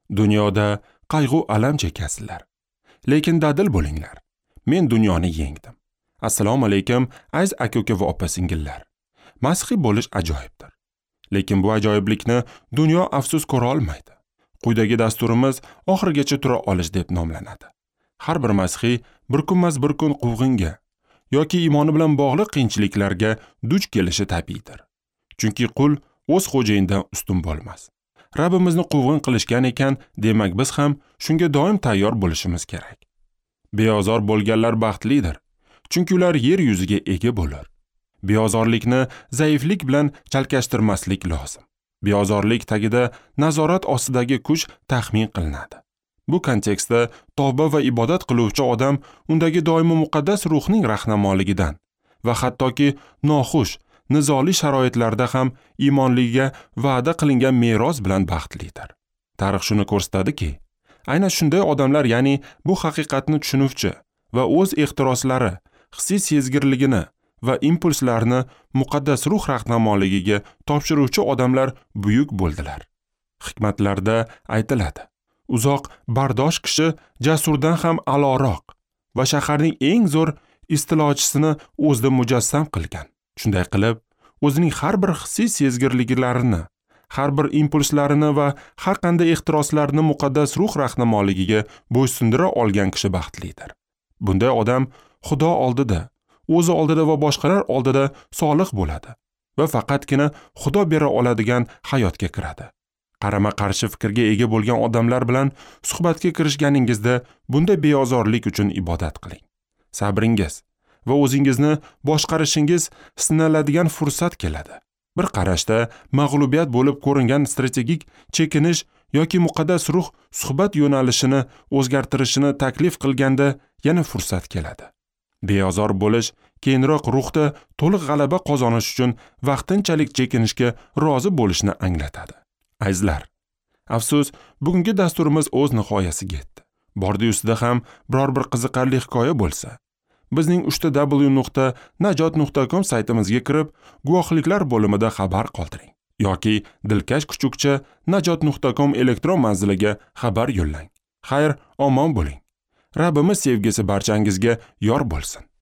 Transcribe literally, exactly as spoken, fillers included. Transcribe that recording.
Dunyoda qayg'u alam chekasizlar. Lekin dadil bo'linglar. Men dunyoni yengdim. Assalomu alaykum aziz aka-uka va opa-singillar. Masihiy bo'lish ajoyibdir. Lekin bu ajoyiblikni dunyo afsus ko'ra olmaydi. Quyidagi dasturimiz oxirigacha tura olish deb nomlanadi. Har bir masihiy bir kunmas bir kun quvg'inga yoki iymoni bilan bog'liq qiyinchiliklarga duch kelishi tabiiydir. Chunki qul o'z xo'jayinidan ustun bo'lmas. Rabbimizni quvg'in qilishgan ekan, demak biz ham shunga doim tayyor bo'lishimiz kerak. Beozor bo'lganlar baxtlidir, chunki ular yer yuziga ega bo'lar. Beozorlikni zaiflik bilan chalkashtirmaslik lozim. Beozorlik tagida nazorat ostidagi kuch taxmin qilinadi. Bu kontekstda tavba va ibodat qiluvchi odam undagi doimo muqaddas ruhning rahnamoligidan va hattoki noxush, nizoli sharoitlarda ham iymonligiga va'da qilingan meros bilan baxtlidir. Tarix shuni ko'rsatadiki, aynan shunday odamlar, ya'ni bu haqiqatni tushunuvchi va o'z ehtiroslari, hissiy sezgirligini va impulslarini muqaddas ruh rahnamoligiga topshiruvchi odamlar buyuk bo'ldilar. Hikmatlarda aytiladi: uzoq bardosh kishi jasurdan ham a'loroq va shaharning eng zo'r istilochisini o'zida mujassam qilgan. Shunday qilib, o'zining har bir hissiy sezgirliklarini, har bir impulslarini va har qanday ehtiroslarini muqaddas ruh rahnamoligiga bo'ysundira olgan kishi baxtlidir. Bunday odam Xudo oldida, o'zi oldida va boshqalar oldida solih bo'ladi va faqatgina Xudo bera oladigan hayotga kiradi. Qarama-qarshi fikrga ega bo'lgan odamlar bilan suhbatga kirishganingizda bunday beozorlik uchun ibodat qiling. Sabringiz va o'zingizni boshqarishingiz sinaladigan fursat keladi. Bir qarashda mag'lubiyat bo'lib ko'ringan strategik chekinish yoki muqaddas ruh suhbat yo'nalishini o'zgartirishini taklif qilganda yana fursat keladi. Beozor bo'lish keyinroq ruhda to'liq g'alaba qozonish uchun vaqtinchalik chekinishga rozi bo'lishni anglatadi. Azizlar, afsus, bugungi dasturimiz o'z nihoyasiga yetdi. Bordi ustida ham biror bir qiziqarli hikoya bo'lsa, bizning uch ta w nuqta najot nuqta com saytimizga kirib, guvohliklar bo'limida xabar qoldiring yoki dilkash kuchukcha najot nuqta com elektron manziliga xabar yo'llang. Xayr, omon bo'ling. Rabbimiz sevgisi barchangizga yor bo'lsin.